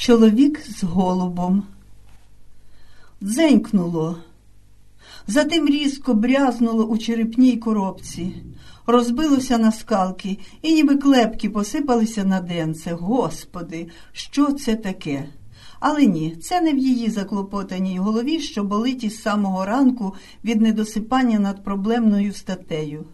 Чоловік з голубом. Дзенькнуло. Затим різко брязнуло у черепній коробці. Розбилося на скалки, і ніби клепки посипалися на денце. Господи, що це таке? Але ні, це не в її заклопотаній голові, що болить із самого ранку від недосипання над проблемною статтею.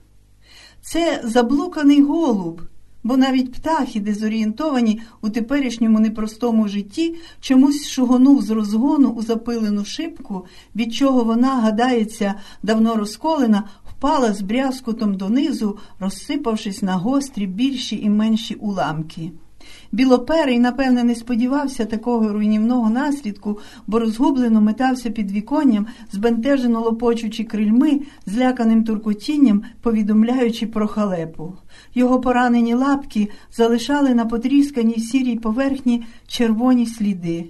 Це заблуканий голуб, бо навіть птахи, дезорієнтовані у теперішньому непростому житті, чомусь шугонув з розгону у запилену шибку, від чого вона, гадається, давно розколена, впала з брязкотом донизу, розсипавшись на гострі, більші і менші уламки. Білоперий, напевне, не сподівався такого руйнівного наслідку, бо розгублено метався під віконням, збентежено лопочучи крильми, зляканим туркотінням, повідомляючи про халепу. Його поранені лапки залишали на потрісканій сірій поверхні червоні сліди.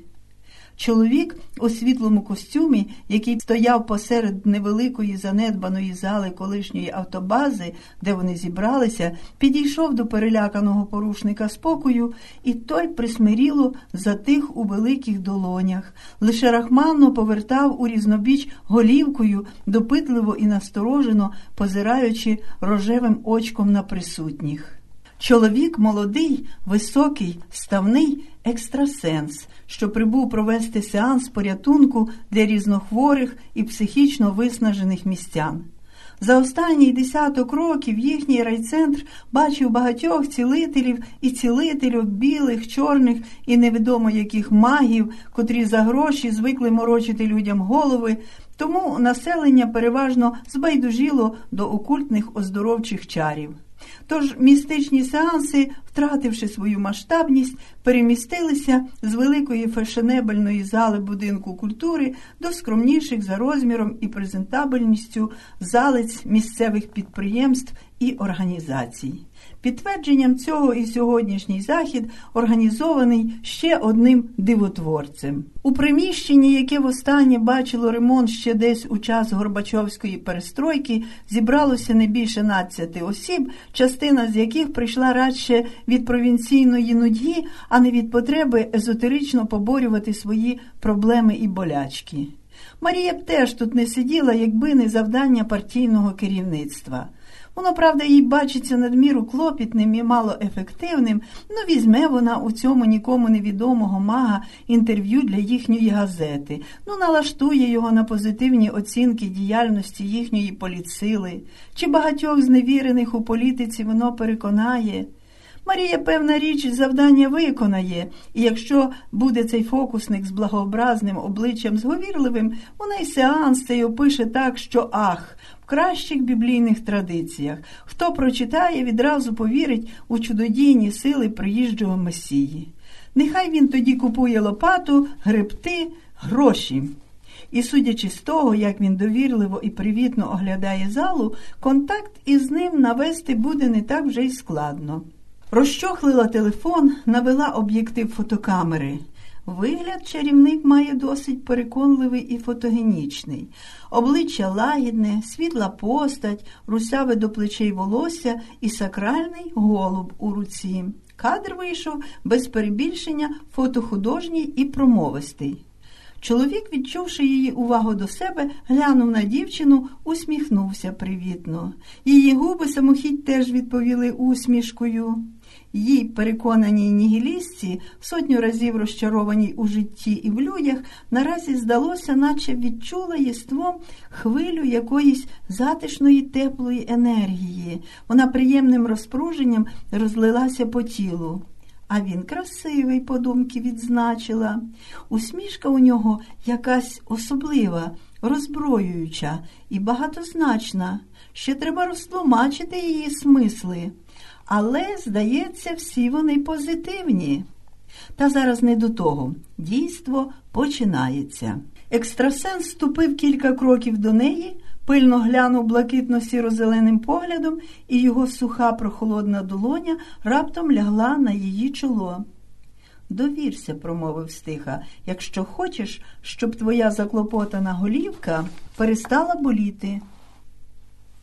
Чоловік у світлому костюмі, який стояв посеред невеликої занедбаної зали колишньої автобази, де вони зібралися, підійшов до переляканого порушника спокою, і той присмиріло затих у великих долонях. Лише рахманно повертав у різнобіч голівкою, допитливо і насторожено, позираючи рожевим очком на присутніх. Чоловік молодий, високий, ставний екстрасенс, що прибув провести сеанс порятунку для різнохворих і психічно виснажених містян. За останній 10 років їхній райцентр бачив багатьох цілителів і цілительок, білих, чорних і невідомо яких магів, котрі за гроші звикли морочити людям голови, тому населення переважно збайдужіло до окультних оздоровчих чарів. Тож містичні сеанси, втративши свою масштабність, перемістилися з великої фешенебельної зали будинку культури до скромніших за розміром і презентабельністю залиць місцевих підприємств і організацій. Підтвердженням цього і сьогоднішній захід організований ще одним дивотворцем. У приміщенні, яке востаннє бачило ремонт ще десь у час Горбачовської перестройки, зібралося не більше 12 осіб, частина з яких прийшла радше від провінційної нудьги, а не від потреби езотерично поборювати свої проблеми і болячки. Марія б теж тут не сиділа, якби не завдання партійного керівництва. Воно, правда, їй бачиться надміру клопітним і малоефективним, но візьме вона у цьому нікому невідомого мага інтерв'ю для їхньої газети, налаштує його на позитивні оцінки діяльності їхньої політсили, чи багатьох зневірених у політиці воно переконає. Марія, певна річ, завдання виконає, і якщо буде цей фокусник з благообразним обличчям зговірливим, вона й сеанс цей опише так, що ах, в кращих біблійних традиціях. Хто прочитає, відразу повірить у чудодійні сили приїжджого Месії. Нехай він тоді купує лопату, гребти, гроші. І судячи з того, як він довірливо і привітно оглядає залу, контакт із ним навести буде не так вже й складно. Розчохлила телефон, навела об'єктив фотокамери. Вигляд чарівник має досить переконливий і фотогенічний. Обличчя лагідне, світла постать, русяве до плечей волосся і сакральний голуб у руці. Кадр вийшов, без перебільшення, фотохудожній і промовистий. Чоловік, відчувши її увагу до себе, глянув на дівчину, усміхнувся привітно. Її губи самохідь теж відповіли усмішкою. Їй, переконаній нігілістці, сотню разів розчарованій у житті і в людях, наразі здалося, наче відчула єством хвилю якоїсь затишної теплої енергії. Вона приємним розпруженням розлилася по тілу. А він красивий, подумки відзначила. Усмішка у нього якась особлива, роззброююча і багатозначна. Ще треба розтлумачити її смисли. Але, здається, всі вони позитивні. Та зараз не до того. Дійство починається. Екстрасенс ступив кілька кроків до неї, пильно глянув блакитно-сіро-зеленим поглядом, і його суха прохолодна долоня раптом лягла на її чоло. «Довірся», – промовив стиха, – «якщо хочеш, щоб твоя заклопотана голівка перестала боліти».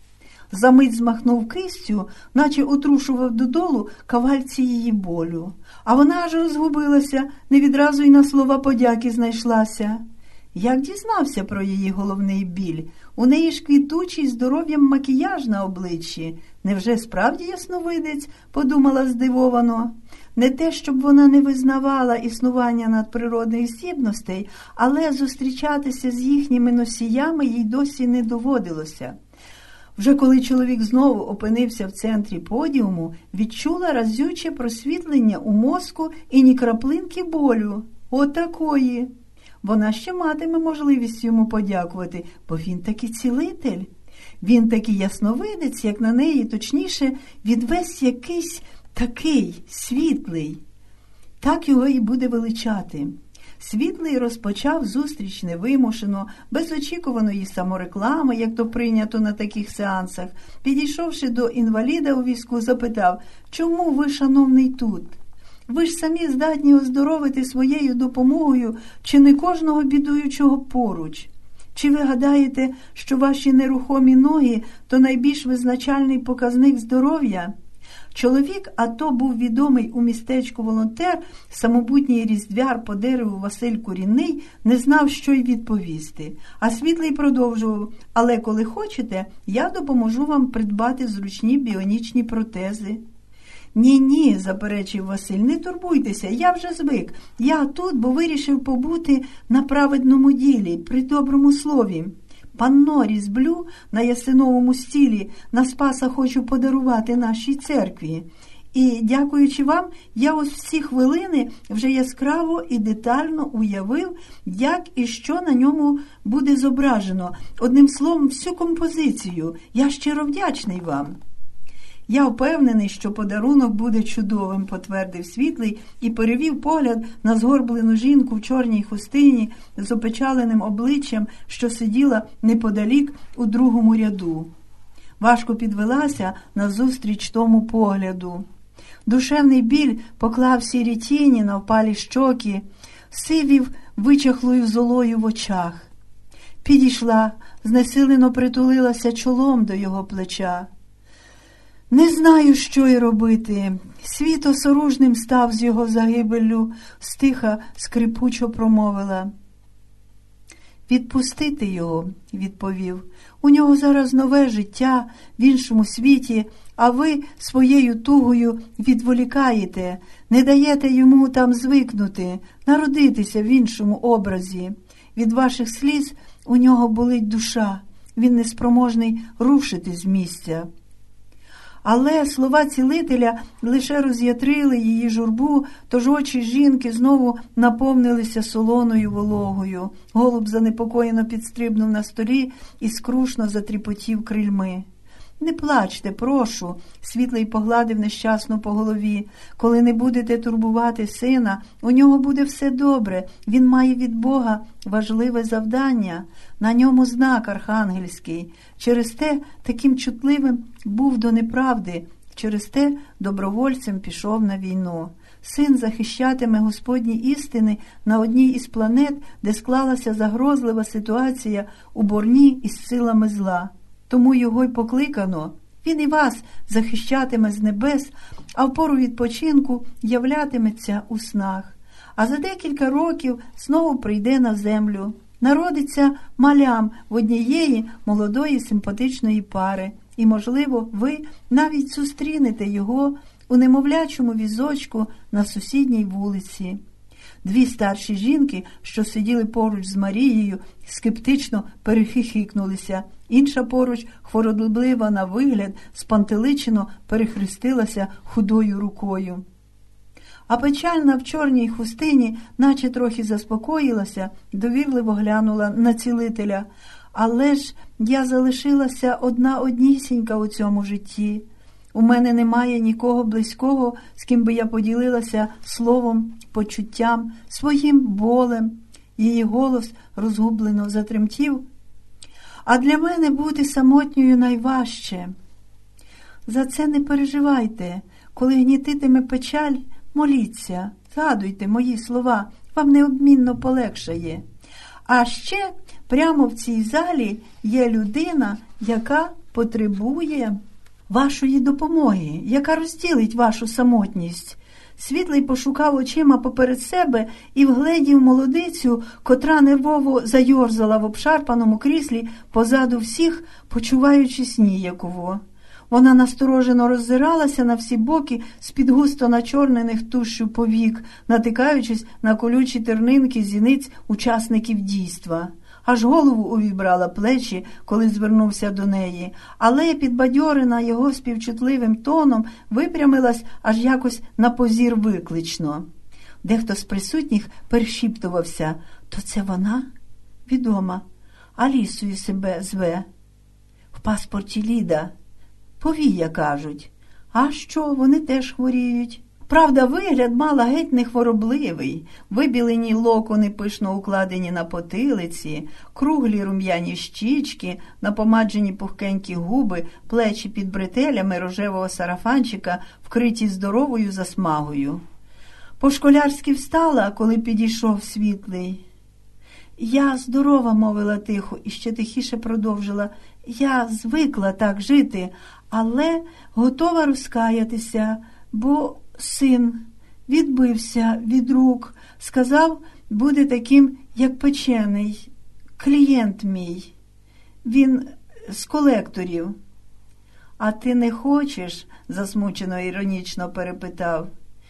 Замить змахнув кистю, наче отрушував додолу кавальці її болю. А вона аж розгубилася, не відразу й на слова подяки знайшлася. Як дізнався про її головний біль? У неї ж квітучий здоров'ям макіяж на обличчі. Невже справді ясновидець? Подумала здивовано. Не те, щоб вона не визнавала існування надприродних здібностей, але зустрічатися з їхніми носіями їй досі не доводилося. Вже коли чоловік знову опинився в центрі подіуму, відчула разюче просвітлення у мозку і ні краплинки болю. Отакої. Вона ще матиме можливість йому подякувати, бо він таки цілитель. Він такий ясновидець, як на неї, точніше, відвесь якийсь такий світлий. Так його і буде величати. Світлий розпочав зустріч невимушено, без очікуваної самореклами, як то прийнято на таких сеансах. Підійшовши до інваліда у візку, запитав: «Чому ви, шановний, тут? Ви ж самі здатні оздоровити своєю допомогою чи не кожного бідуючого поруч? Чи ви гадаєте, що ваші нерухомі ноги – то найбільш визначальний показник здоров'я?» Чоловік, а то був відомий у містечку волонтер, самобутній різдвяр по дереву Василь Курінний, не знав, що й відповісти. А Світлий продовжував: «Але коли хочете, я допоможу вам придбати зручні біонічні протези». «Ні-ні», – заперечив Василь, – «не турбуйтеся, я вже звик. Я тут, бо вирішив побути на праведному ділі, при доброму слові. Панно різьблю на ясиновому стілі, на Спаса хочу подарувати нашій церкві. І, дякуючи вам, я ось в ці хвилини вже яскраво і детально уявив, як і що на ньому буде зображено. Одним словом, всю композицію. Я щиро вдячний вам». «Я впевнений, що подарунок буде чудовим», – потвердив Світлий і перевів погляд на згорблену жінку в чорній хустині з опечаленим обличчям, що сиділа неподалік у другому ряду. Важко підвелася назустріч тому погляду. Душевний біль поклав сірі тіні на впалі щоки, сивів вичахлою золою в очах. Підійшла, знесилено притулилася чолом до його плеча. «Не знаю, що й робити. Світ осоружним став з його загибеллю», – стиха скрипучо промовила. «Відпустити його», – відповів. «У нього зараз нове життя в іншому світі, а ви своєю тугою відволікаєте, не даєте йому там звикнути, народитися в іншому образі. Від ваших сліз у нього болить душа, він неспроможний рушити з місця». Але слова цілителя лише роз'ятрили її журбу, тож очі жінки знову наповнилися солоною вологою. Голуб занепокоєно підстрибнув на столі і скрушно затріпотів крильми. «Не плачте, прошу», – Світлий погладив нещасну по голові. «Коли не будете турбувати сина, у нього буде все добре. Він має від Бога важливе завдання. На ньому знак архангельський. Через те таким чутливим був до неправди, через те добровольцем пішов на війну. Син захищатиме Господні істини на одній із планет, де склалася загрозлива ситуація у борні із силами зла. Тому його й покликано. Він і вас захищатиме з небес, а в пору відпочинку являтиметься у снах. А за декілька років знову прийде на землю. Народиться малям в однієї молодої симпатичної пари. І, можливо, ви навіть зустрінете його у немовлячому візочку на сусідній вулиці». Дві старші жінки, що сиділи поруч з Марією, скептично перехихикнулися. Інша поруч, хвороблива на вигляд, спантеличено перехрестилася худою рукою. А печальна в чорній хустині, наче трохи заспокоїлася, довірливо глянула на цілителя. «Але ж я залишилася однісінька у цьому житті. У мене немає нікого близького, з ким би я поділилася словом, почуттям, своїм болем». Її голос розгублено затремтів. «А для мене бути самотньою найважче. За це не переживайте. Коли гнітитиме печаль, моліться, згадуйте мої слова, вам неодмінно полегшає. А ще прямо в цій залі є людина, яка потребує вашої допомоги, яка розділить вашу самотність. Світлий пошукав очима поперед себе і вгледів молодицю, котра нервово зайорзала в обшарпаному кріслі позаду всіх, почуваючись ніяково. Вона насторожено роззиралася на всі боки з-під густо начорнених тушшю повік, натикаючись на колючі тернинки зіниць учасників дійства. Аж голову увібрала плечі, коли звернувся до неї, але, підбадьорена його співчутливим тоном, випрямилась аж якось на позір виклично. Дехто з присутніх перешіптувався: «То це вона?» «Відома. Алісою себе зве. В паспорті Ліда. Повія, кажуть. А що, вони теж хворіють?» Правда, вигляд мала геть не хворобливий. Вибілені локони пишно укладені на потилиці, круглі рум'яні щічки, напомаджені пухкенькі губи, плечі під бретелями рожевого сарафанчика, вкриті здоровою засмагою. По-школярськи встала, коли підійшов Світлий. «Я здорова», – мовила тихо і ще тихіше продовжила. «Я звикла так жити, але готова розкаятися, бо син відбився від рук, сказав, буде таким, як печений. Клієнт мій. Він з колекторів». «А ти не хочеш?» – засмучено іронічно перепитав.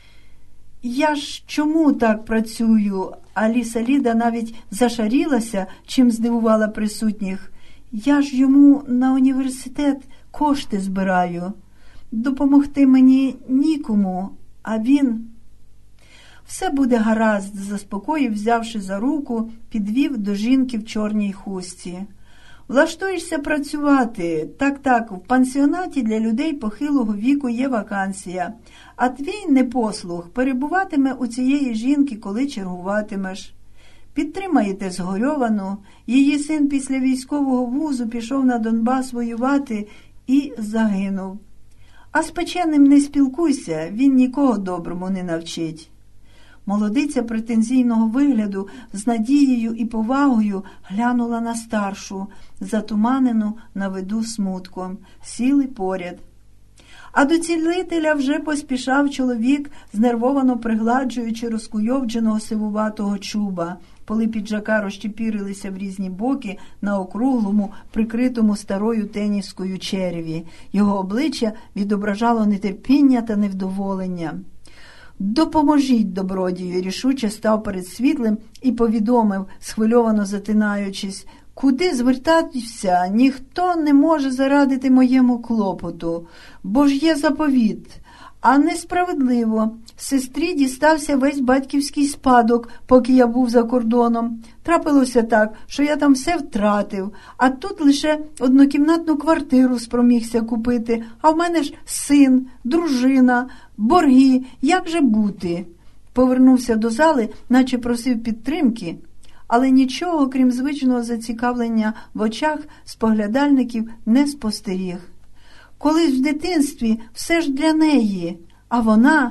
«Я ж чому так працюю?» Аліса Ліда навіть зашарілася, чим здивувала присутніх. «Я ж йому на університет кошти збираю. Допомогти мені нікому, а він...» «Все буде гаразд», – заспокоїв, взявши за руку, підвів до жінки в чорній хустці. «Влаштуєшся працювати? Так, в пансіонаті для людей похилого віку є вакансія, а твій непослух перебуватиме у цієї жінки, коли чергуватимеш. Підтримаєте згорьовану, її син після військового вузу пішов на Донбас воювати і загинув. А з печеним не спілкуйся, він нікого доброму не навчить». Молодиця претензійного вигляду з надією і повагою глянула на старшу, затуманену на виду смутком. Сіли поряд. А до цілителя вже поспішав чоловік, знервовано пригладжуючи розкуйовдженого сивуватого чуба. Поли піджака розчепірилися в різні боки на округлому, прикритому старою теніскою череві. Його обличчя відображало нетерпіння та невдоволення. «Допоможіть, добродію», – рішуче став перед Світлим і повідомив, схвильовано затинаючись, «куди звертатися, ніхто не може зарадити моєму клопоту, бо ж є заповіт. А несправедливо. Сестрі дістався весь батьківський спадок, поки я був за кордоном. Трапилося так, що я там все втратив, а тут лише однокімнатну квартиру спромігся купити, а в мене ж син, дружина, борги, як же бути?» Повернувся до зали, наче просив підтримки, але нічого, крім звичного зацікавлення в очах споглядальників, не спостеріг. Колись в дитинстві все ж для неї, а вона...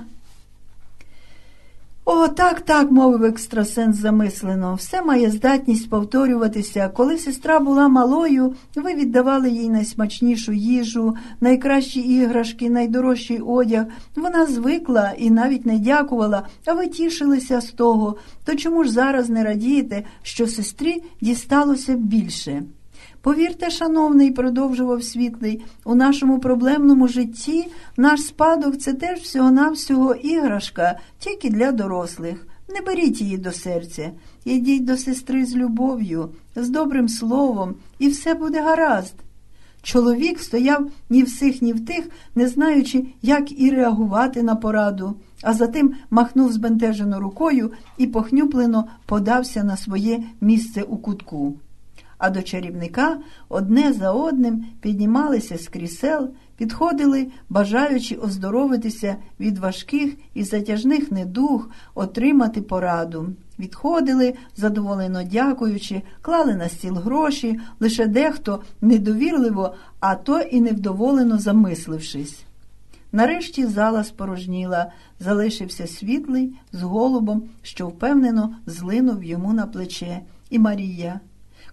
«О, так», – мовив екстрасенс замислено, «все має здатність повторюватися. Коли сестра була малою, ви віддавали їй найсмачнішу їжу, найкращі іграшки, найдорожчий одяг. Вона звикла і навіть не дякувала, а ви тішилися з того. То чому ж зараз не радієте, що сестрі дісталося більше?» «Повірте, шановний», – продовжував Світлий, «у нашому проблемному житті наш спадок – це теж всього-навсього іграшка, тільки для дорослих. Не беріть її до серця, йдіть до сестри з любов'ю, з добрим словом, і все буде гаразд». Чоловік стояв ні в сих, ні в тих, не знаючи, як і реагувати на пораду, а затим махнув збентежено рукою і похнюплено подався на своє місце у кутку. А до чарівника одне за одним піднімалися з крісел, підходили, бажаючи оздоровитися від важких і затяжних недуг, отримати пораду. Відходили, задоволено дякуючи, клали на стіл гроші, лише дехто недовірливо, а то і невдоволено замислившись. Нарешті зала спорожніла, залишився Світлий з голубом, що впевнено злинув йому на плече, і Марія.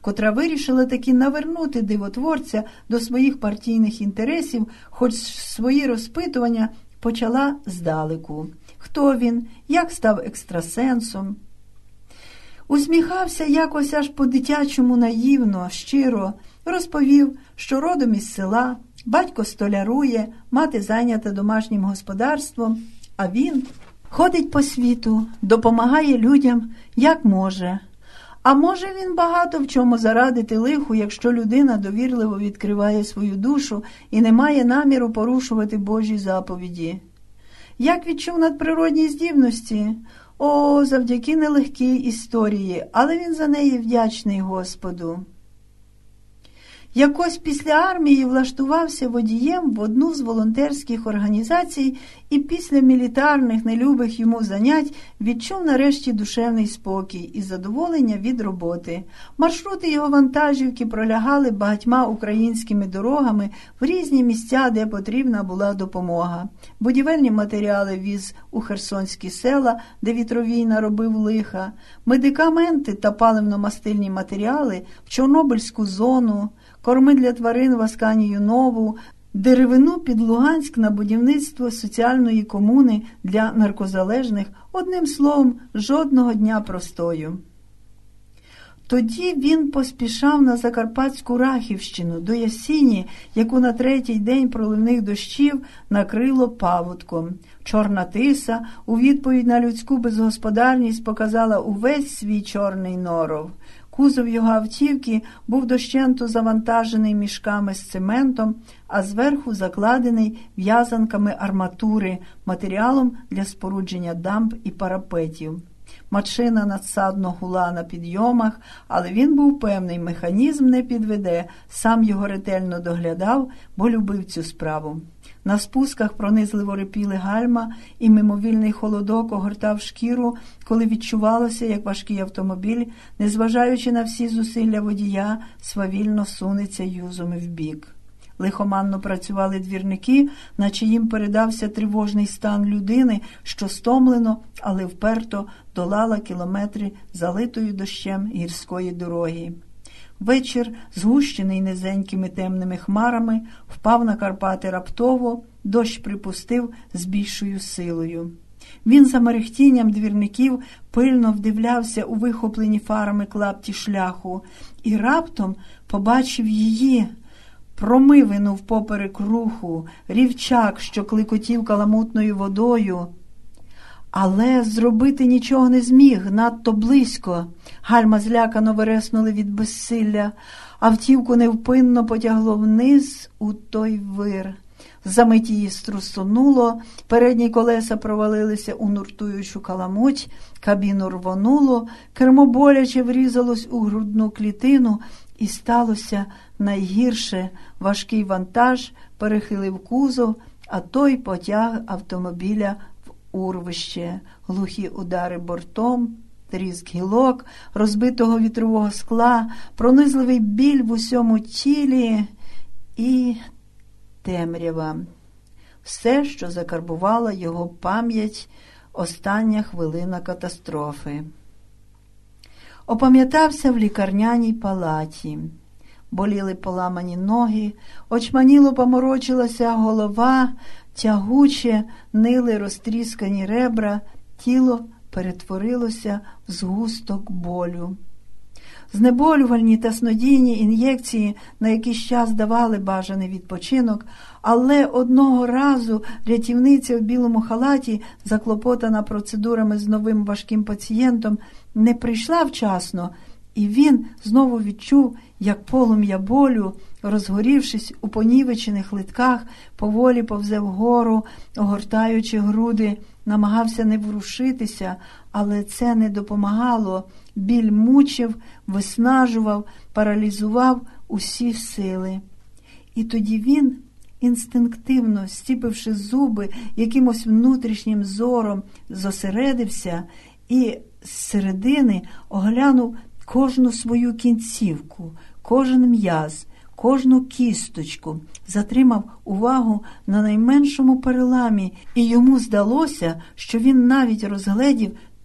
котра вирішила таки навернути дивотворця до своїх партійних інтересів, хоч свої розпитування почала здалеку. Хто він, як став екстрасенсом. Усміхався якось аж по-дитячому наївно, щиро, розповів, що родом із села, батько столярує, мати зайнята домашнім господарством, а він ходить по світу, допомагає людям, як може. А може він багато в чому зарадити лиху, якщо людина довірливо відкриває свою душу і не має наміру порушувати Божі заповіді. Як відчув надприродні здібності? О, завдяки нелегкій історії, але він за неї вдячний Господу. Якось після армії влаштувався водієм в одну з волонтерських організацій і після мілітарних нелюбих йому занять відчув нарешті душевний спокій і задоволення від роботи. Маршрути його вантажівки пролягали багатьма українськими дорогами в різні місця, де потрібна була допомога. Будівельні матеріали віз у херсонські села, де вітровій наробив лиха, медикаменти та паливно-мастильні матеріали в Чорнобильську зону, корми для тварин в Асканію Нову, деревину під Луганськ на будівництво соціальної комуни для наркозалежних, одним словом, жодного дня простою. Тоді він поспішав на Закарпатську Рахівщину, до Ясіні, яку на третій день проливних дощів накрило паводком. Чорна тиса у відповідь на людську безгосподарність показала увесь свій чорний норов. Кузов його автівки був дощенту завантажений мішками з цементом, а зверху закладений в'язанками арматури, матеріалом для спорудження дамб і парапетів. Машина надсадно гула на підйомах, але він був певний, механізм не підведе, сам його ретельно доглядав, бо любив цю справу. На спусках пронизливо рипіли гальма, і мимовільний холодок огортав шкіру, коли відчувалося, як важкий автомобіль, незважаючи на всі зусилля водія, свавільно сунеться юзом вбік. Лихоманно працювали двірники, наче їм передався тривожний стан людини, що стомлено, але вперто долала кілометри залитої дощем гірської дороги. Вечір, згущений низенькими темними хмарами, впав на Карпати раптово, дощ припустив з більшою силою. Він за мерехтінням двірників пильно вдивлявся у вихоплені фарами клапті шляху і раптом побачив її, промивину впоперек руху, рівчак, що клекотів каламутною водою. Але зробити нічого не зміг, надто близько. Гальма злякано виреснули від безсилля, автівку невпинно потягло вниз у той вир. Замить її струсонуло, передні колеса провалилися у нуртуючу каламуть, кабіну рвонуло, кермо боляче врізалось у грудну клітину, і сталося найгірше. Важкий вантаж перехилив кузов, а той потяг автомобіля в урвище. Глухі удари бортом, тріск гілок, розбитого вітрового скла, пронизливий біль в усьому тілі і темрява. Все, що закарбувала його пам'ять, остання хвилина катастрофи. Опам'ятався в лікарняній палаті. Боліли поламані ноги, очманіло поморочилася голова, тягуче нили розтріскані ребра, тіло перетворилося в згусток болю. Знеболювальні та снодійні ін'єкції на якийсь час давали бажаний відпочинок, але одного разу рятівниця в білому халаті, заклопотана процедурами з новим важким пацієнтом, не прийшла вчасно, і він знову відчув, як полум'я болю, розгорівшись у понівечених литках, поволі повзе вгору, огортаючи груди, намагався не ворушитися, але це не допомагало. Біль мучив, виснажував, паралізував усі сили. І тоді він, інстинктивно стіпивши зуби, якимось внутрішнім зором зосередився і зсередини оглянув кожну свою кінцівку, кожен м'яз, кожну кісточку, затримав увагу на найменшому переламі, і йому здалося, що він навіть розгледів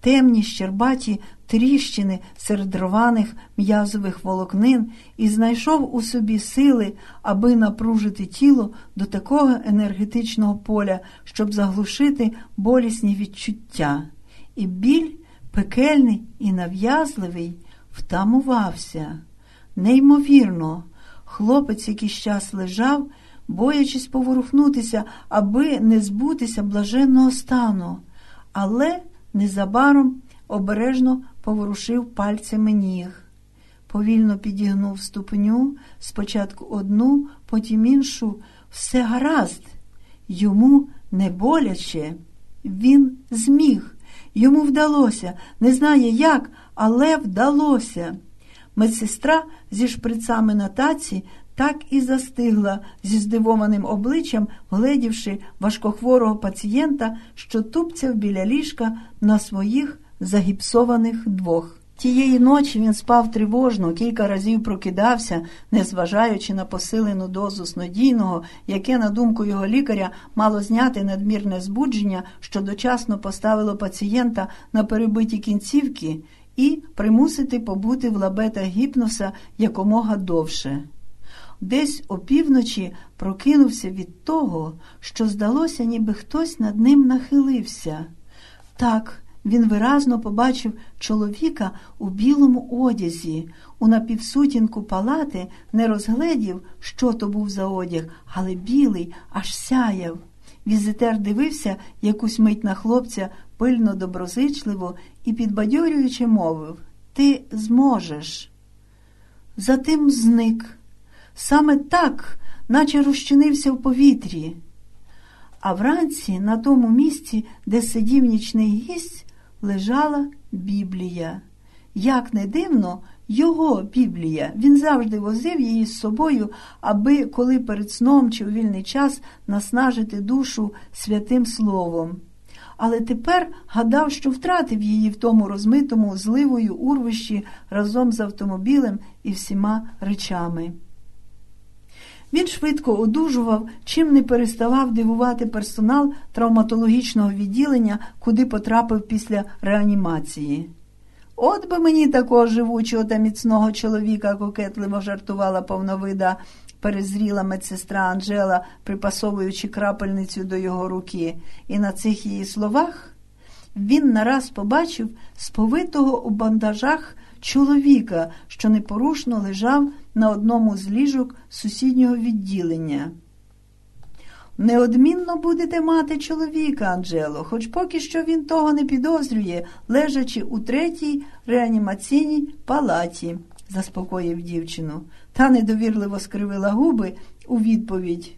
темні щербаті тріщини серед рваних м'язових волокнин і знайшов у собі сили, аби напружити тіло до такого енергетичного поля, щоб заглушити болісні відчуття. І біль, пекельний і нав'язливий, втамувався. Неймовірно, хлопець якийсь час лежав, боячись поворухнутися, аби не збутися блаженного стану, але незабаром обережно поворушив пальцями ніг. Повільно підігнув ступню, спочатку одну, потім іншу. Все гаразд. Йому не боляче. Він зміг. Йому вдалося. Не знає як, але вдалося. Медсестра зі шприцами на таці так і застигла зі здивованим обличчям, гледівши важкохворого пацієнта, що тупцяв біля ліжка на своїх загіпсованих двох. Тієї ночі він спав тривожно, кілька разів прокидався, незважаючи на посилену дозу снодійного, яке, на думку його лікаря, мало зняти надмірне збудження, що дочасно поставило пацієнта на перебиті кінцівки, і примусити побути в лабетах гіпноса якомога довше. Десь опівночі прокинувся від того, що здалося, ніби хтось над ним нахилився. Так, він виразно побачив чоловіка у білому одязі. У напівсутінку палати не розгледів, що то був за одяг, але білий аж сяяв. Візитер дивився якусь мить на хлопця пильно, доброзичливо і підбадьорюючи мовив: «Ти зможеш». Затим зник. Саме так, наче розчинився в повітрі. А вранці на тому місці, де сидів нічний гість, лежала Біблія. Як не дивно, його Біблія. Він завжди возив її з собою, аби, коли перед сном чи у вільний час, наснажити душу святим словом. Але тепер гадав, що втратив її в тому розмитому зливою урвищі разом з автомобілем і всіма речами. Він швидко одужував, чим не переставав дивувати персонал травматологічного відділення, куди потрапив після реанімації. «От би мені такого живучого та міцного чоловіка», – кокетливо жартувала повновида перезріла медсестра Анжела, припасовуючи крапельницю до його руки. І на цих її словах він нараз побачив сповитого у бандажах чоловіка, що непорушно лежав на одному з ліжок сусіднього відділення. «Неодмінно будете мати чоловіка, Анджело, хоч поки що він того не підозрює, лежачи у 3-й реанімаційній палаті», – заспокоїв дівчину. Та недовірливо скривила губи у відповідь.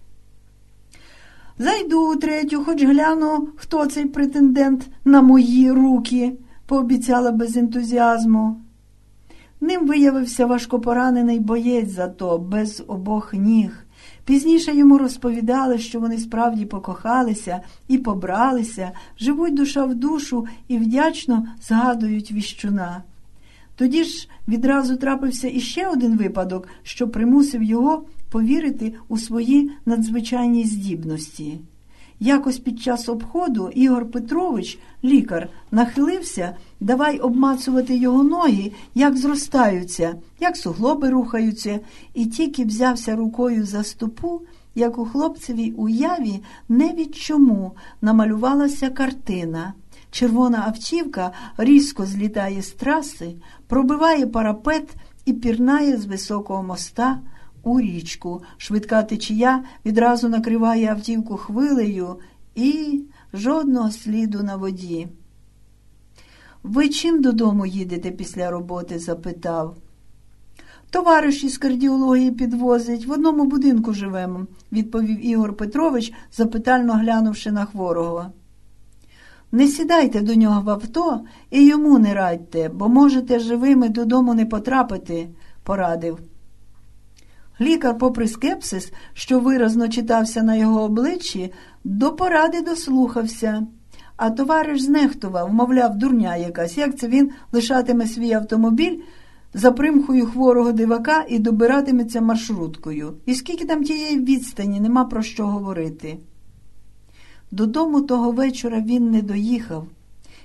«Зайду у 3-ю, хоч гляну, хто цей претендент на мої руки», – пообіцяла без ентузіазму. Ним виявився важкопоранений боєць, зато без обох ніг. Пізніше йому розповідали, що вони справді покохалися і побралися, живуть душа в душу і вдячно згадують віщуна. Тоді ж відразу трапився іще один випадок, що примусив його повірити у свої надзвичайні здібності. Якось під час обходу Ігор Петрович, лікар, нахилився, давай обмацувати його ноги, як зростаються, як суглоби рухаються, і тільки взявся рукою за стопу, як у хлопцевій уяві не від чому намалювалася картина. Червона автівка різко злітає з траси, пробиває парапет і пірнає з високого моста у річку. Швидка течія відразу накриває автівку хвилею і жодного сліду на воді. «Ви чим додому їдете після роботи?» – запитав. «Товариш із кардіології підвозить, в одному будинку живемо», – відповів Ігор Петрович, запитально глянувши на хворого. «Не сідайте до нього в авто і йому не радьте, бо можете живими додому не потрапити», – порадив. Лікар, попри скепсис, що виразно читався на його обличчі, до поради дослухався. А товариш знехтував, мовляв, дурня якась, як це він лишатиме свій автомобіль за примхою хворого дивака і добиратиметься маршруткою. І скільки там тієї відстані, нема про що говорити. Додому того вечора він не доїхав.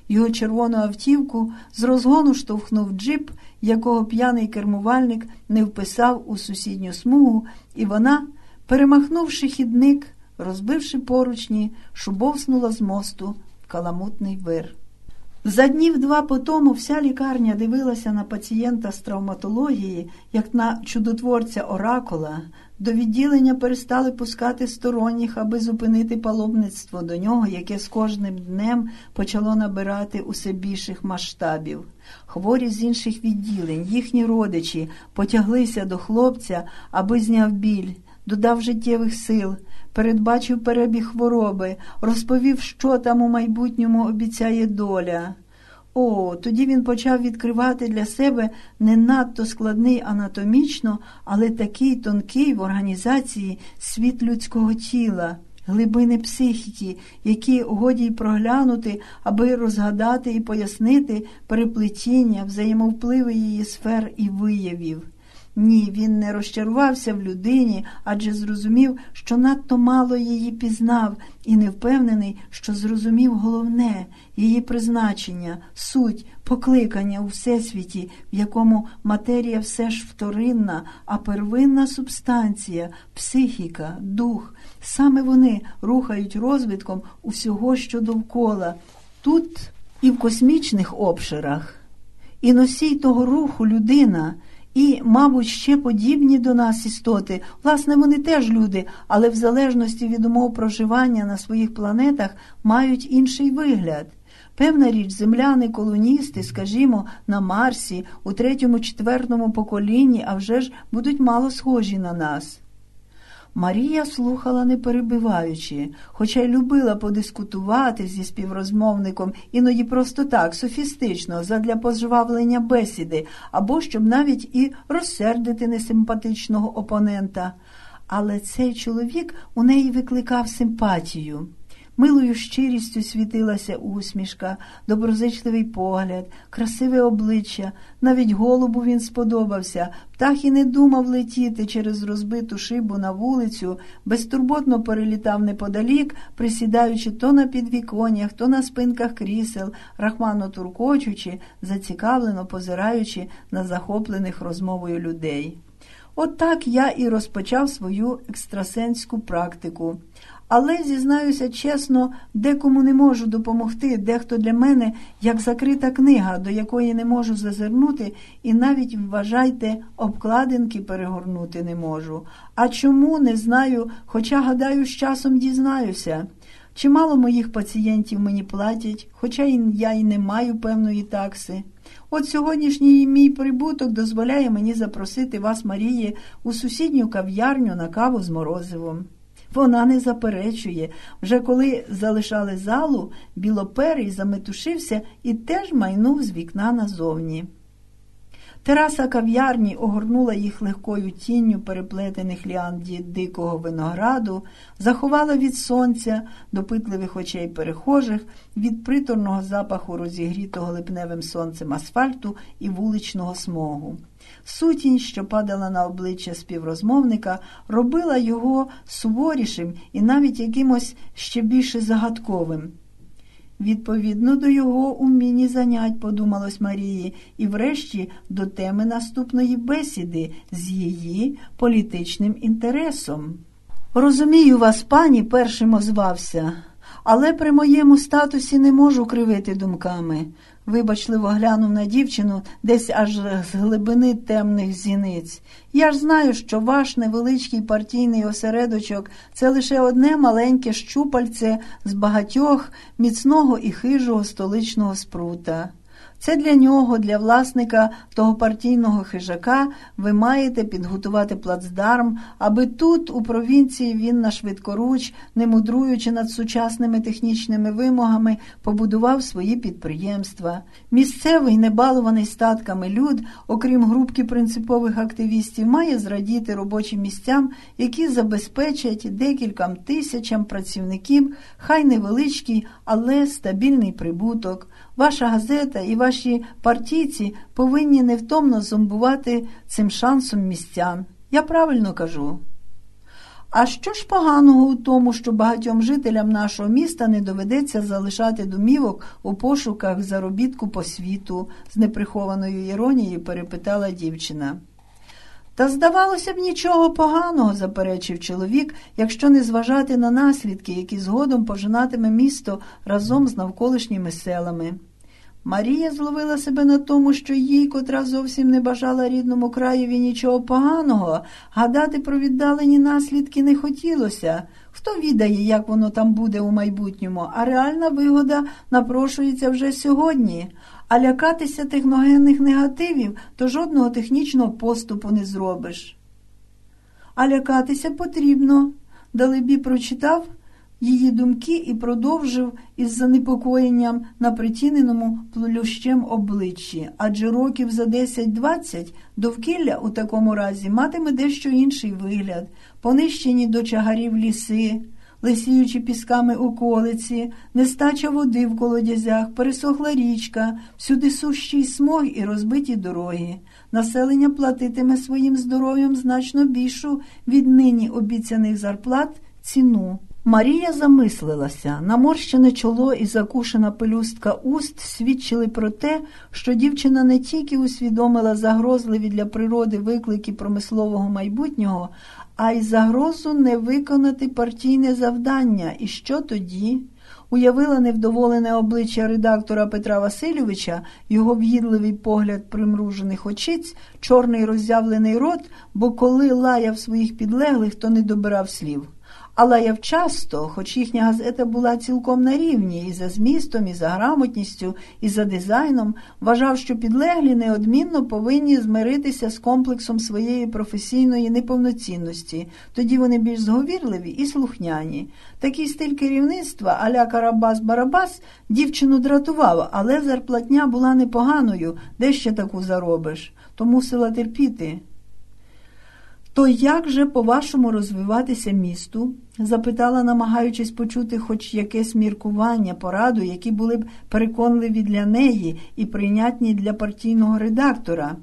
Його червону автівку з розгону штовхнув джип, якого п'яний кермувальник не вписав у сусідню смугу, і вона, перемахнувши хідник, розбивши поручні, шубовснула з мосту в каламутний вир. За днів 2 по тому вся лікарня дивилася на пацієнта з травматології, як на чудотворця-оракула. До відділення перестали пускати сторонніх, аби зупинити паломництво до нього, яке з кожним днем почало набирати усе більших масштабів. Хворі з інших відділень, їхні родичі, потяглися до хлопця, аби зняв біль, додав життєвих сил, передбачив перебіг хвороби, розповів, що там у майбутньому обіцяє доля. Тоді він почав відкривати для себе не надто складний анатомічно, але такий тонкий в організації світ людського тіла, глибини психіки, які годі й проглянути, аби розгадати і пояснити переплетіння, взаємовпливи її сфер і виявів. Ні, він не розчарувався в людині, адже зрозумів, що надто мало її пізнав, і не впевнений, що зрозумів головне – її призначення, суть, покликання у всесвіті, в якому матерія все ж вторинна, а первинна субстанція, психіка, дух. Саме вони рухають розвитком усього, що довкола, тут і в космічних обширах. І носій того руху – людина – і, мабуть, ще подібні до нас істоти. Власне, вони теж люди, але в залежності від умов проживання на своїх планетах мають інший вигляд. Певна річ, земляни-колоністи, скажімо, на Марсі, у 3-4 поколінні, а вже ж будуть мало схожі на нас. Марія слухала не перебиваючи, хоча й любила подискутувати зі співрозмовником, іноді просто так, софістично, задля пожвавлення бесіди, або щоб навіть і розсердити несимпатичного опонента. Але цей чоловік у неї викликав симпатію. Милою щирістю світилася усмішка, доброзичливий погляд, красиве обличчя. Навіть голубу він сподобався. Птах і не думав летіти через розбиту шибу на вулицю, безтурботно перелітав неподалік, присідаючи то на підвіконнях, то на спинках крісел, рахмано туркочучи, зацікавлено позираючи на захоплених розмовою людей. От так я і розпочав свою екстрасенську практику. Але, зізнаюся чесно, декому не можу допомогти, дехто для мене як закрита книга, до якої не можу зазирнути і навіть, вважайте, обкладинки перегорнути не можу. А чому, не знаю, хоча, гадаю, з часом дізнаюся. Чимало моїх пацієнтів мені платять, хоча я й не маю певної такси. От сьогоднішній мій прибуток дозволяє мені запросити вас, Маріє, у сусідню кав'ярню на каву з морозивом. Вона не заперечує. Вже коли залишали залу, білоперий заметушився і теж майнув з вікна назовні. Тераса кав'ярні огорнула їх легкою тінню переплетених ліан дикого винограду, заховала від сонця, допитливих очей перехожих, від приторного запаху розігрітого липневим сонцем асфальту і вуличного смогу. Сутінь, що падала на обличчя співрозмовника, робила його суворішим і навіть якимось ще більше загадковим. Відповідно до його умінні занять, подумалось Марії, і врешті до теми наступної бесіди з її політичним інтересом. «Розумію вас, пані», першим озвався, «але при моєму статусі не можу кривити думками». Вибачливо глянув на дівчину десь аж з глибини темних зіниць. «Я ж знаю, що ваш невеличкий партійний осередочок – це лише одне маленьке щупальце з багатьох міцного і хижого столичного спрута. Це для нього, для власника того партійного хижака, ви маєте підготувати плацдарм, аби тут, у провінції, він нашвидкоруч, не мудруючи над сучасними технічними вимогами, побудував свої підприємства. Місцевий, небалований статками люд, окрім групки принципових активістів, має зрадіти робочим місцям, які забезпечать декільком тисячам працівників, хай невеличкий, але стабільний прибуток. Ваша газета і ваші партійці повинні невтомно зомбувати цим шансом містян. Я правильно кажу?» А що ж поганого у тому, що багатьом жителям нашого міста не доведеться залишати домівок у пошуках заробітку по світу? З неприхованою іронією перепитала дівчина. Та, здавалося б, нічого поганого, заперечив чоловік, якщо не зважати на наслідки, які згодом пожинатиме місто разом з навколишніми селами. Марія зловила себе на тому, що їй, котра зовсім не бажала рідному краєві нічого поганого, гадати про віддалені наслідки не хотілося. Хто відає, як воно там буде у майбутньому, а реальна вигода напрошується вже сьогодні. А лякатися техногенних негативів, то жодного технічного поступу не зробиш. А лякатися потрібно. Далебі прочитав її думки і продовжив із занепокоєнням на притіненому плющем обличчі. Адже років за 10-20 довкілля у такому разі матиме дещо інший вигляд. Понищені до чагарів ліси, лисіючи пісками околиці, нестача води в колодязях, пересохла річка, всюди сущий смог і розбиті дороги. Населення платитиме своїм здоров'ям значно більшу від нині обіцяних зарплат ціну. Марія замислилася. Наморщене чоло і закушена пелюстка уст свідчили про те, що дівчина не тільки усвідомила загрозливі для природи виклики промислового майбутнього, а й загрозу не виконати партійне завдання. І що тоді? Уявила невдоволене обличчя редактора Петра Васильовича, його в'їдливий погляд примружених очиць, чорний роззявлений рот, бо коли лаяв своїх підлеглих, то не добирав слів. А лаяв часто, хоч їхня газета була цілком на рівні і за змістом, і за грамотністю, і за дизайном, вважав, що підлеглі неодмінно повинні змиритися з комплексом своєї професійної неповноцінності. Тоді вони більш зговірливі і слухняні. Такий стиль керівництва а-ля Карабас-Барабас дівчину дратував, але зарплатня була непоганою, де ще таку заробиш, то мусила терпіти. «То як же, по-вашому, розвиватися місту?» – запитала, намагаючись почути хоч якесь міркування, пораду, які були б переконливі для неї і прийнятні для партійного редактора.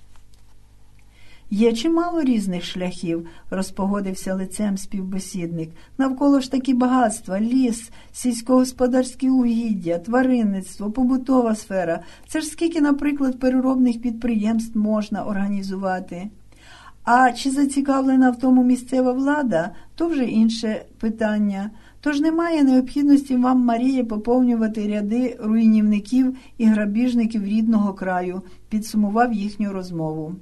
«Є чимало різних шляхів», – розпогодився лицем співбесідник. «Навколо ж такі багатства, ліс, сільськогосподарські угіддя, тваринництво, побутова сфера. Це ж скільки, наприклад, переробних підприємств можна організувати?» А чи зацікавлена в тому місцева влада, то вже інше питання. Тож немає необхідності вам, Марія, поповнювати ряди руйнівників і грабіжників рідного краю, підсумував їхню розмову.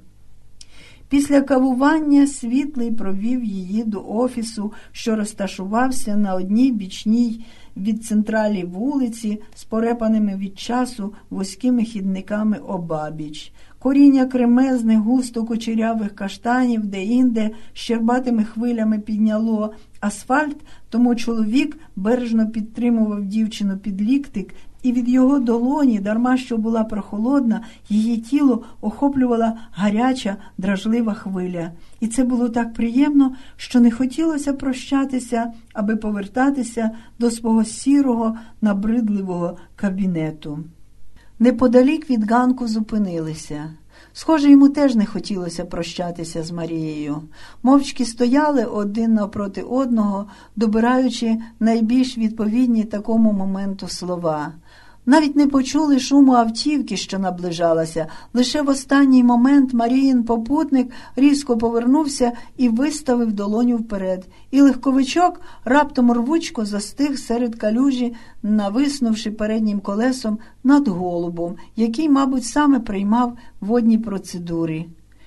Після кавування Світлий провів її до офісу, що розташувався на одній бічній від централі вулиці з порепаними від часу вузькими хідниками обабіч. Коріння кремезних, густо кучерявих каштанів де-інде щербатими хвилями підняло асфальт, тому чоловік бережно підтримував дівчину під ліктик, і від його долоні, дарма що була прохолодна, її тіло охоплювала гаряча, дражлива хвиля. І це було так приємно, що не хотілося прощатися, аби повертатися до свого сірого, набридливого кабінету. Неподалік від ганку зупинилися. Схоже, йому теж не хотілося прощатися з Марією. Мовчки стояли один навпроти одного, добираючи найбільш відповідні такому моменту слова. Навіть не почули шуму автівки, що наближалася. Лише в останній момент Маріїн попутник різко повернувся і виставив долоню вперед. І легковичок раптом рвучко застиг серед калюжі, нависнувши переднім колесом над голубом, який, мабуть, саме приймав водні процедури.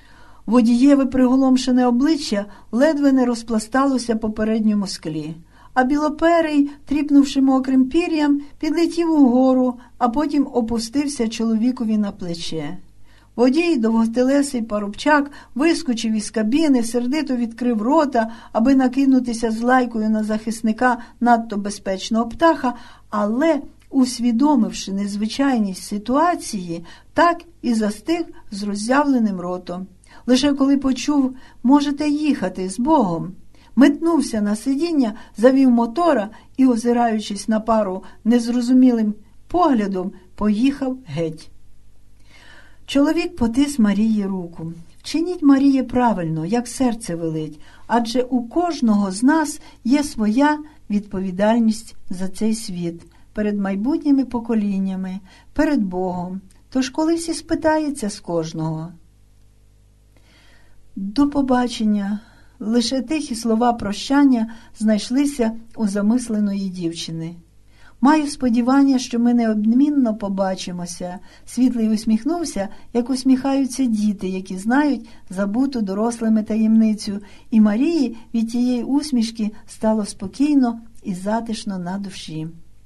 Водієве приголомшене обличчя ледве не розпласталося по передньому склі. А білоперий, тріпнувши мокрим пір'ям, підлетів угору, а потім опустився чоловікові на плече. Водій, довготелесий парубчак, вискочив із кабіни, сердито відкрив рота, аби накинутися з лайкою на захисника надто безпечного птаха, але, усвідомивши незвичайність ситуації, так і застиг з роззявленим ротом. Лише коли почув «можете їхати з Богом», метнувся на сидіння, завів мотора і, озираючись на пару незрозумілим поглядом, поїхав геть. Чоловік потис Марії руку. Вчиніть, Маріє, правильно, як серце велить, адже у кожного з нас є своя відповідальність за цей світ, перед майбутніми поколіннями, перед Богом. Тож колись і спитається з кожного. До побачення. Лише тихі слова прощання знайшлися у замисленої дівчини. Маю сподівання, що ми неодмінно побачимося. Світлий усміхнувся, як усміхаються діти, які знають забуту дорослими таємницю, і Марії від тієї усмішки стало спокійно і затишно на душі.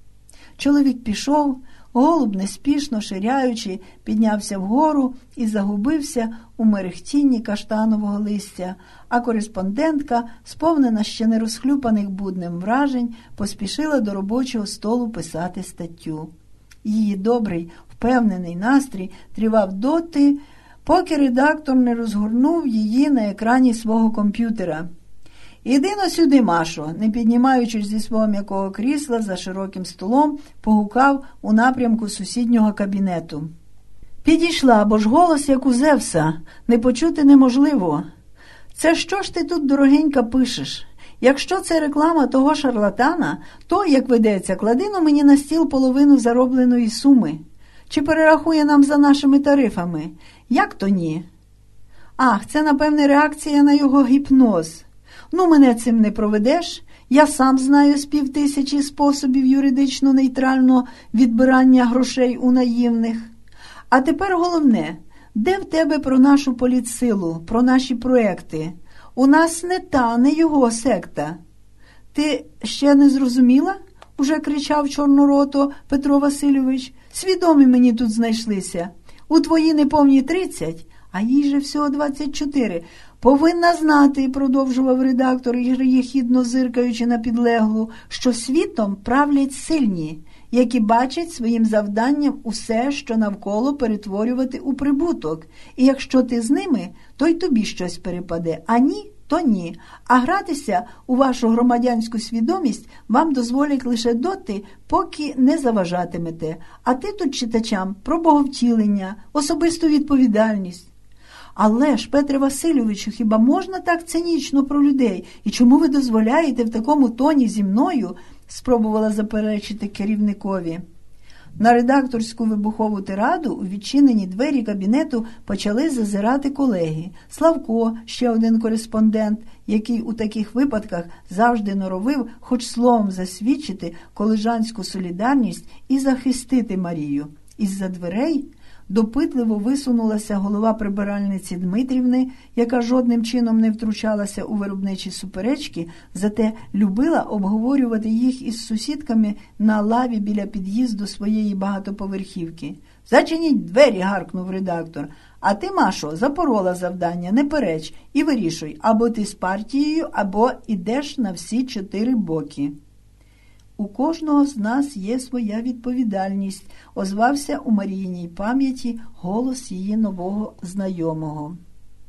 Чоловік пішов, голуб, неспішно ширяючи, піднявся вгору і загубився у мерехтінні каштанового листя, а кореспондентка, сповнена ще не розхлюпаних будним вражень, поспішила до робочого столу писати статтю. Її добрий, впевнений настрій тривав доти, поки редактор не розгорнув її на екрані свого комп'ютера. «Іди-но сюди, Машо», не піднімаючись зі свого м'якого крісла за широким столом, погукав у напрямку сусіднього кабінету. Підійшла, бо ж голос, як у Зевса, не почути неможливо. «Це що ж ти тут, дорогенька, пишеш? Якщо це реклама того шарлатана, то, як ведеться, клади-но мені на стіл половину заробленої суми. Чи перерахує нам за нашими тарифами? Як то ні?» «Ах, це, напевне, реакція на його гіпноз. Ну, мене цим не проведеш. Я сам знаю з 5000 способів юридично-нейтрального відбирання грошей у наївних. А тепер головне, де в тебе про нашу політсилу, про наші проекти? У нас не та, не його секта». «Ти ще не зрозуміла?» – уже кричав чорнорото Петро Васильович. «Свідомі мені тут знайшлися. У твої неповні 30, а їй же всього 24. Повинна знати», – продовжував редактор, єхідно зиркаючи на підлеглу, «що світом правлять сильні, які бачать своїм завданням усе, що навколо, перетворювати у прибуток. І якщо ти з ними, то й тобі щось перепаде, а ні, то ні. А гратися у вашу громадянську свідомість вам дозволять лише доти, поки не заважатимете. А ти тут читачам про боговтілення, особисту відповідальність». «Але ж, Петре Васильовичу, хіба можна так цинічно про людей? І чому ви дозволяєте в такому тоні зі мною?» – спробувала заперечити керівникові. На редакторську вибухову тираду у відчинені двері кабінету почали зазирати колеги. Славко, ще один кореспондент, який у таких випадках завжди норовив хоч словом засвідчити колежанську солідарність і захистити Марію. Із-за дверей допитливо висунулася голова прибиральниці Дмитрівни, яка жодним чином не втручалася у виробничі суперечки, зате любила обговорювати їх із сусідками на лаві біля під'їзду своєї багатоповерхівки. «Зачиніть двері!» – гаркнув редактор. «А ти, Машо, запорола завдання, не переч і вирішуй, або ти з партією, або ідеш на всі 4 боки». «У кожного з нас є своя відповідальність», – озвався у Маріїній пам'яті голос її нового знайомого.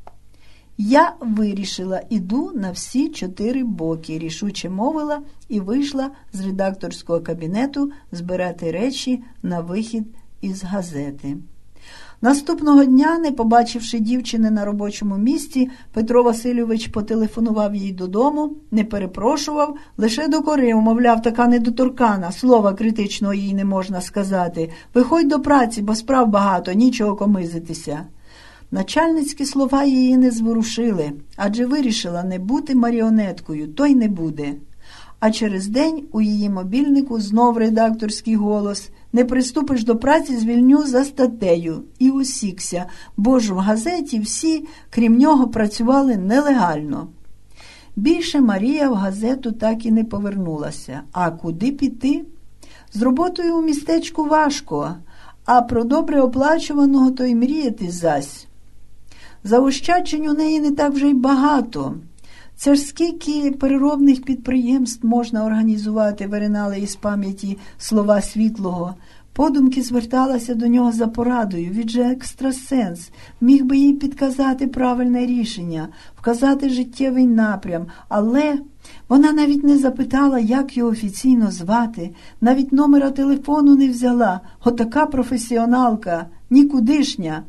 «Я вирішила, іду на всі 4 боки», – рішуче мовила і вийшла з редакторського кабінету збирати речі на вихід із газети. Наступного дня, не побачивши дівчини на робочому місці, Петро Васильович потелефонував їй додому, не перепрошував, лише докорив, мовляв, така недоторкана, слова критичного їй не можна сказати. «Виходь до праці, бо справ багато, нічого комизитися». Начальницькі слова її не зворушили, адже вирішила не бути маріонеткою, то й не буде. А через день у її мобільнику знов редакторський голос: «Не приступиш до праці, звільню за статтею». І усікся, бо ж в газеті всі, крім нього, працювали нелегально. Більше Марія в газету так і не повернулася. А куди піти? З роботою у містечку важко, а про добре оплачуваного то й мріяти зась. Заощаджень у неї не так вже й багато. Це ж скільки переробних підприємств можна організувати, виринали із пам'яті слова Світлого. Подумки зверталася до нього за порадою, він же екстрасенс, міг би їй підказати правильне рішення, вказати життєвий напрям, але вона навіть не запитала, як його офіційно звати, навіть номера телефону не взяла. Отака професіоналка, нікудишня.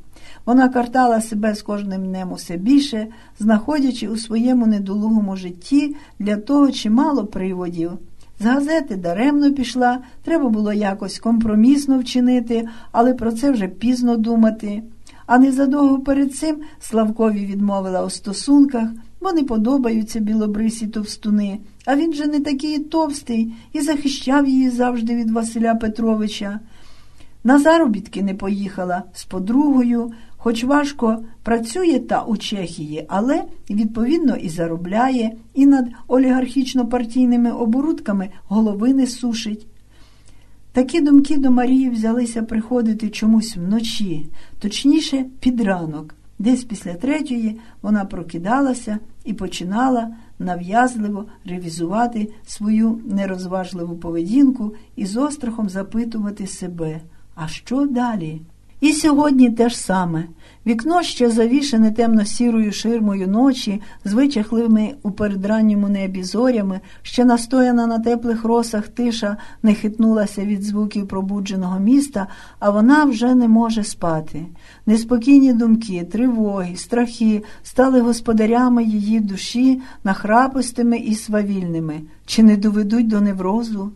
Вона картала себе з кожним днем усе більше, знаходячи у своєму недолугому житті для того чимало приводів. З газети даремно пішла, треба було якось компромісно вчинити, але про це вже пізно думати. А незадовго перед цим Славкові відмовила у стосунках, бо не подобаються білобрисі товстуни, а він же не такий товстий і захищав її завжди від Василя Петровича. На заробітки не поїхала з подругою, хоч важко працює та у Чехії, але, відповідно, і заробляє, і над олігархічно-партійними оборудками голови не сушить. Такі думки до Марії взялися приходити чомусь вночі, точніше під ранок. Десь після 3:00 вона прокидалася і починала нав'язливо ревізувати свою нерозважливу поведінку і з острахом запитувати себе, а що далі? І сьогодні те ж саме. Вікно ще завішане темно-сірою ширмою ночі, з вичахливими у передранньому небі зорями, ще настояна на теплих росах тиша не хитнулася від звуків пробудженого міста, а вона вже не може спати. Неспокійні думки, тривоги, страхи стали господарями її душі, нахрапистими і свавільними. Чи не доведуть до неврозу?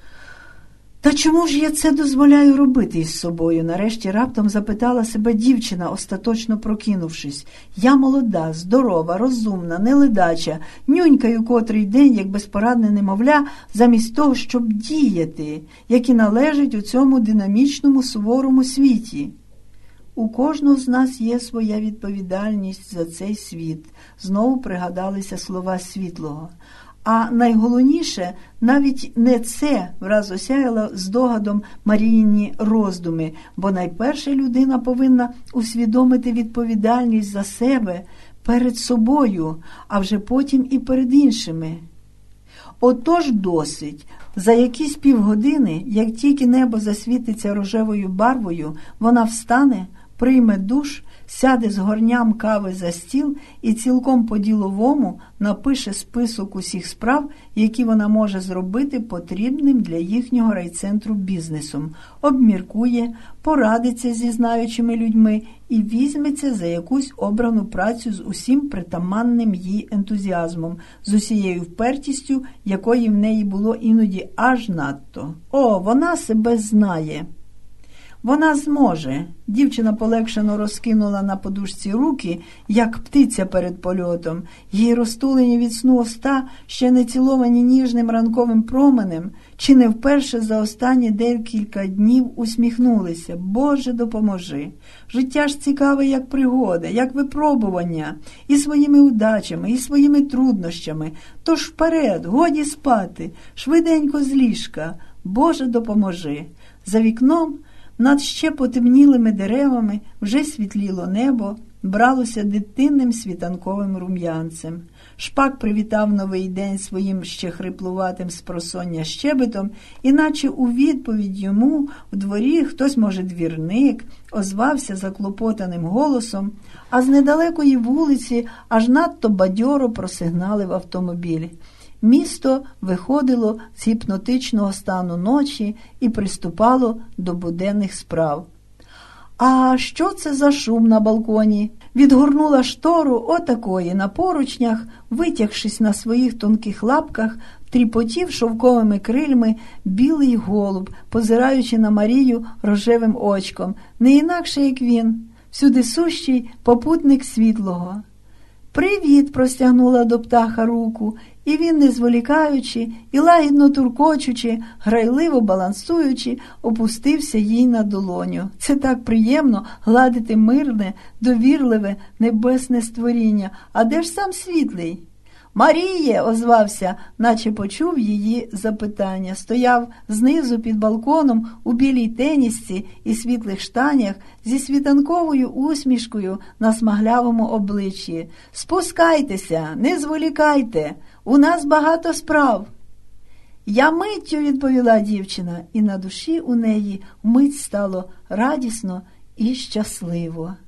Та чому ж я це дозволяю робити із собою? Нарешті раптом запитала себе дівчина, остаточно прокинувшись. Я молода, здорова, розумна, неледача, нюнькаю котрий день, як безпорадне немовля, замість того, щоб діяти, як і належить у цьому динамічному, суворому світі. У кожного з нас є своя відповідальність за цей світ. Знову пригадалися слова Світлого. А найголовніше, навіть не це враз осяяло здогадом Маріїні роздуми, бо найперше людина повинна усвідомити відповідальність за себе перед собою, а вже потім і перед іншими. Отож досить. За якісь півгодини, як тільки небо засвітиться рожевою барвою, вона встане, прийме душ, сяде з горням кави за стіл і цілком по-діловому напише список усіх справ, які вона може зробити потрібним для їхнього райцентру бізнесом, обміркує, порадиться зі знаючими людьми і візьметься за якусь обрану працю з усім притаманним їй ентузіазмом, з усією впертістю, якої в неї було іноді аж надто. О, вона себе знає! Вона зможе. Дівчина полегшено розкинула на подушці руки, як птиця перед польотом. Її розтулені від сну уста, ще не ціловані ніжним ранковим променем, чи не вперше за останні декілька днів усміхнулися. Боже, допоможи! Життя ж цікаве, як пригода, як випробування, і своїми удачами, і своїми труднощами. Тож вперед, годі спати, швиденько з ліжка. Боже, допоможи! За вікном над ще потемнілими деревами вже світліло небо, бралося дитинним світанковим рум'янцем. Шпак привітав новий день своїм ще хриплуватим спросоння щебетом, іначе у відповідь йому в дворі хтось, може, двірник, озвався заклопотаним голосом, а з недалекої вулиці аж надто бадьоро просигналив автомобіль. Місто виходило з гіпнотичного стану ночі і приступало до буденних справ. «А що це за шум на балконі?» Відгорнула штору отакої на поручнях, витягшись на своїх тонких лапках, тріпотів шовковими крильми білий голуб, позираючи на Марію рожевим очком, не інакше, як він, всюдисущий попутник Світлого. «Привіт!» – простягнула до птаха руку, і він, не зволікаючи і лагідно туркочучи, грайливо балансуючи, опустився їй на долоню. Це так приємно гладити мирне, довірливе, небесне створіння. А де ж сам Світлий? «Маріє!» – озвався, наче почув її запитання. Стояв знизу під балконом у білій тенісці і світлих штанях зі світанковою усмішкою на смаглявому обличчі. «Спускайтеся, не зволікайте, у нас багато справ». «Я миттю», – відповіла дівчина, і на душі у неї вмить стало радісно і щасливо.